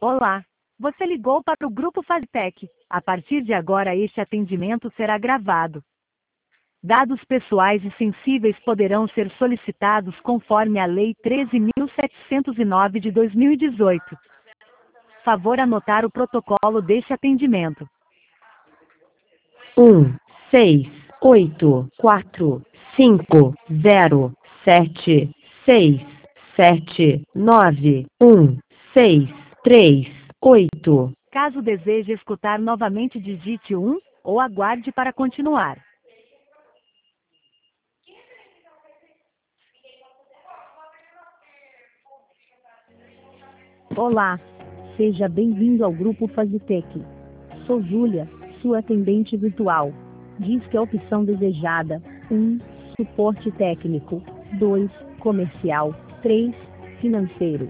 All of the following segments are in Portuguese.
Olá, você ligou para o Grupo Faztec. A partir de agora este atendimento será gravado. Dados pessoais e sensíveis poderão ser solicitados conforme a Lei 13.709 de 2018. Favor anotar o protocolo deste atendimento. 1, 6, 8, 4, 5, 0, 7, 6, 7, 9, 1, 6, 3, 8. Caso deseje escutar novamente, digite 1 ou aguarde para continuar. Olá, seja bem-vindo ao Grupo Faztec. Sou Júlia, sua atendente virtual. Diz que a opção desejada: 1, suporte técnico, 2, comercial, 3, financeiro.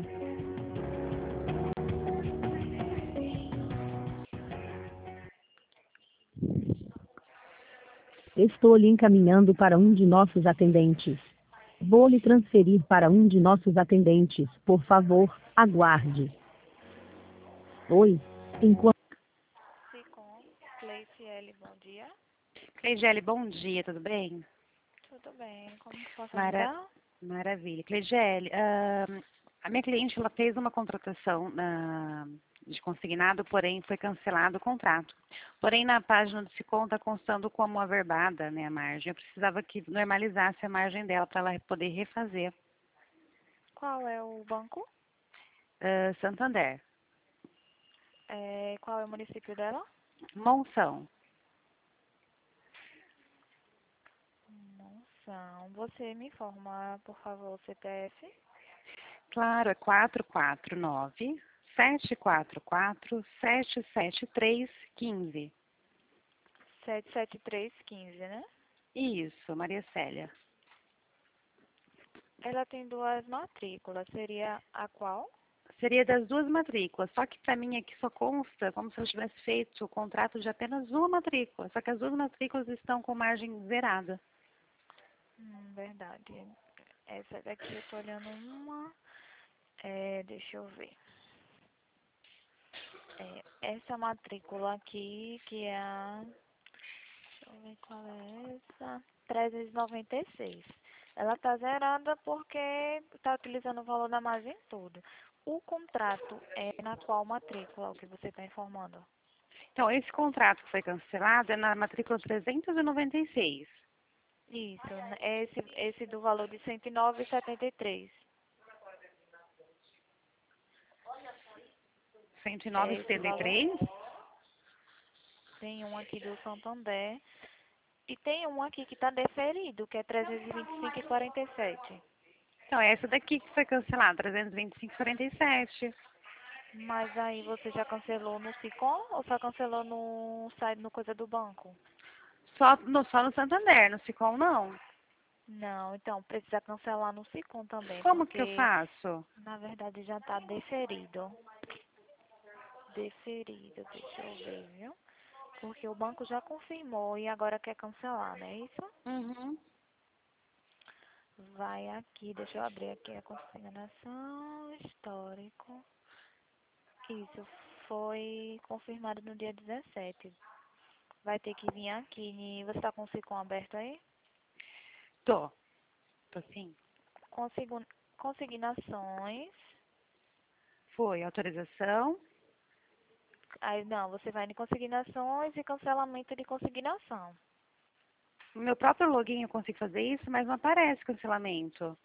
Estou lhe encaminhando para um de nossos atendentes. Vou lhe transferir para um de nossos atendentes. Por favor, aguarde. Oi, enquanto... Sicom, Cleiciele, bom dia. Cleidiele, bom dia, tudo bem? Tudo bem, como posso Mara- ajudar? Maravilha. Cleidiele, a minha cliente ela fez uma contratação de consignado, porém foi cancelado o contrato. Porém, na página do Sicom está constando como averbada, né, a margem. Eu precisava que normalizasse a margem dela para ela poder refazer. Qual é o banco? Santander, Qual é o município dela? Monção. Monção. Você me informa, por favor, o CPF? Claro, é 449-744-773-15. 77315, né? Isso, Maria Célia. Ela tem duas matrículas, seria a qual? Seria das duas matrículas, só que para mim aqui só consta como se eu tivesse feito o contrato de apenas uma matrícula, só que as duas matrículas estão com margem zerada. Verdade. Essa daqui eu tô olhando uma. Deixa eu ver. Essa matrícula aqui, que é a... Deixa eu ver qual é essa. 396. Ela tá zerada porque tá utilizando o valor da margem todo. O contrato é na qual matrícula, o que você está informando? Então, esse contrato que foi cancelado é na matrícula 396. Isso, esse do valor de 109,73. 109,73? Tem um aqui do Santander. E tem um aqui que está deferido, que é 325,47. Então, é essa daqui que foi cancelada, 325,47. Mas aí você já cancelou no Sicom ou só cancelou no site, no coisa do banco? Só no Santander, no Sicom não. Não, então precisa cancelar no Sicom também, Como que eu porque faço? na verdade já está deferido. Deferido, deixa eu ver, viu? Porque o banco já confirmou e agora quer cancelar, não é isso? Uhum. Vai aqui, deixa eu abrir aqui a consignação, histórico. Isso foi confirmado no dia 17. Vai ter que vir aqui. Você está com o Sicom aberto aí? Tô sim. Consignações. Foi autorização. Aí não, você vai em consignações e cancelamento de consignação. No meu próprio login eu consigo fazer isso, mas não aparece cancelamento.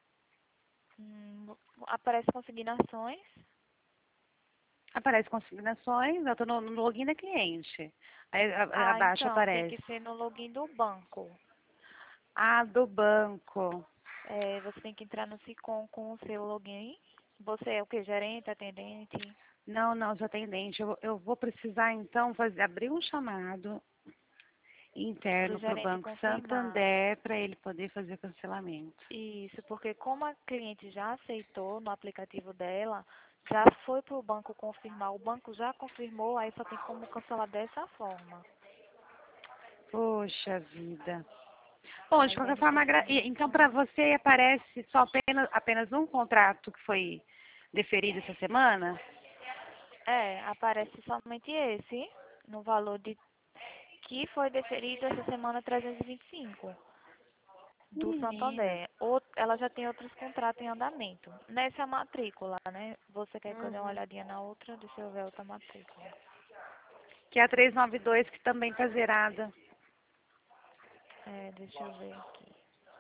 Aparece consignações. Aparece consignações, eu estou no login da cliente. Aí abaixo Então, tem aparece. que ser no login do banco. Ah, do banco. Você tem que entrar no Sicom com o seu login. Você é o que? Gerente, atendente? Não, sou atendente. Eu vou precisar, então, abrir um chamado Para o interno para o gerente Banco confirmar. Santander para ele poder fazer o cancelamento. Isso, porque como a cliente já aceitou no aplicativo dela, já foi para o banco confirmar, o banco já confirmou, aí só tem como cancelar dessa forma. Poxa vida. Bom, de Aí vai qualquer no forma, então para consignação. você aparece só apenas um contrato que foi deferido essa semana? Aparece somente esse, no valor de que foi deferido essa semana 325 do Menina. Santander. Ela já tem outros contratos em andamento. Nessa matrícula, né? Você quer que eu dê uma Uhum. olhadinha na outra? Deixa eu ver a outra matrícula. Que é a 392 que também está zerada. Deixa eu ver aqui.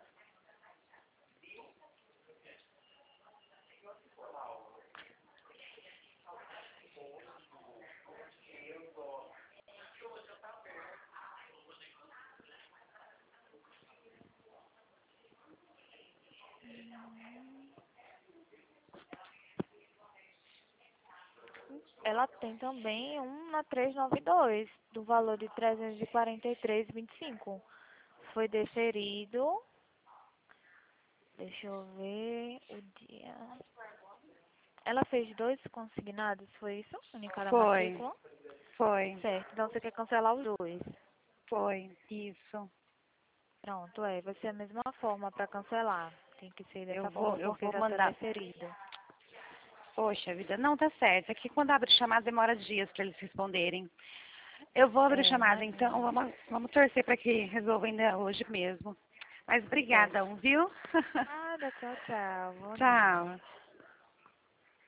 Ela tem também um na 392, do valor de 343,25. Foi deferido. Deixa eu ver o dia. Ela fez 2 consignados, foi isso? Em cada Foi, matrícula? foi, Certo. Então você quer cancelar os 2. foi. Isso. Pronto, vai ser a mesma forma para cancelar. Tem que ser Eu dessa vou, forma eu porque vou já está mandar. deferido. Poxa vida, não tá certo. É que quando abre chamada demora dias para eles responderem. Eu vou abrir chamada, então Imagino. vamos torcer para que resolva ainda hoje mesmo. Mas Certo. obrigada, viu? Nada, tchau, tchau. Bom dia. Tchau.